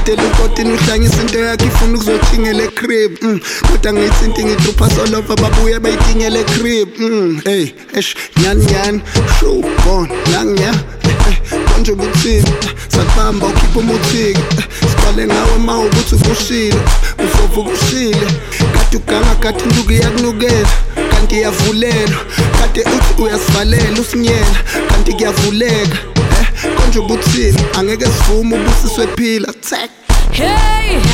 Udele ukotini uhlangisa into yakhe ifuna ukuzothingela ecrib Kodwa ngithi into ngidrupha solova babuya bayidingela ecrib Hey, nyan show gone nangya konje ubuthini sakubamba ukhipha umuthiki sibale ngawe ma ukuthi ukushile ufofu kushile kade uganga kade induku iyakunukela kanti iyavulelwa kade uthi uyasivalela usinyela kanti kuyavuleka konje ubuthini angeke sivume ubusiswe phila Hey,